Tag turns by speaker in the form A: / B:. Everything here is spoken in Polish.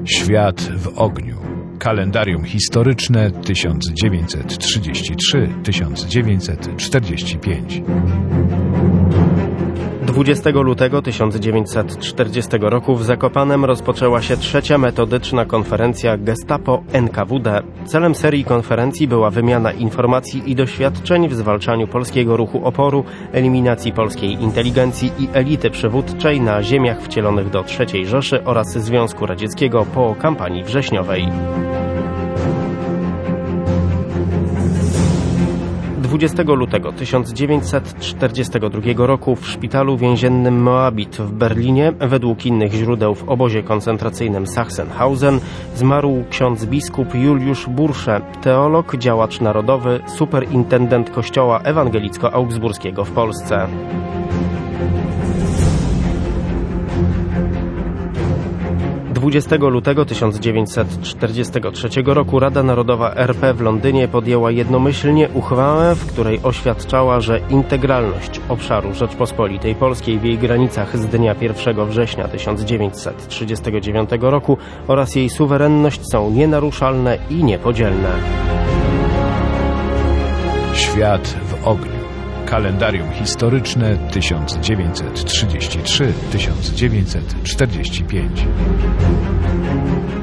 A: Świat w ogniu. Kalendarium historyczne 1933-1945.
B: 20 lutego 1940 roku w Zakopanem rozpoczęła się trzecia metodyczna konferencja Gestapo-NKWD. Celem serii konferencji była wymiana informacji i doświadczeń w zwalczaniu polskiego ruchu oporu, eliminacji polskiej inteligencji i elity przywódczej na ziemiach wcielonych do III Rzeszy oraz Związku Radzieckiego po kampanii wrześniowej. 20 lutego 1942 roku w szpitalu więziennym Moabit w Berlinie, według innych źródeł w obozie koncentracyjnym Sachsenhausen, zmarł ksiądz biskup Juliusz Bursze, teolog, działacz narodowy, superintendent kościoła ewangelicko-augsburskiego w Polsce. 20 lutego 1943 roku Rada Narodowa RP w Londynie podjęła jednomyślnie uchwałę, w której oświadczała, że integralność obszaru Rzeczpospolitej Polskiej w jej granicach z dnia 1 września 1939 roku oraz jej suwerenność są nienaruszalne i niepodzielne.
A: Świat w ogniu. Kalendarium historyczne 1933-1945.